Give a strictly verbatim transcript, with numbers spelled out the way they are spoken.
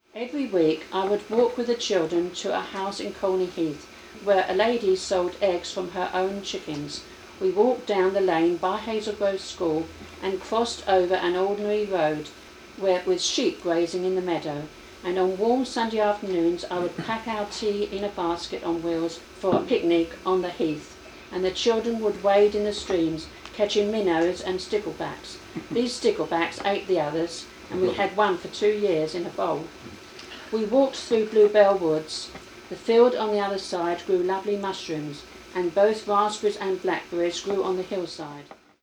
Every week I would walk with the children to a house in Colney Heath, where a lady sold eggs from her own chickens. We walked down the lane by Hazelgrove School and crossed over an ordinary road where, with sheep grazing in the meadow, and on warm Sunday afternoons I would pack our tea in a basket on wheels for a picnic on the heath, and the children would wade in the streams, catching minnows and sticklebacks. These sticklebacks ate the others, and we had one for two years in a bowl. We walked through Bluebell Woods. The field on the other side grew lovely mushrooms, and both raspberries and blackberries grew on the hillside.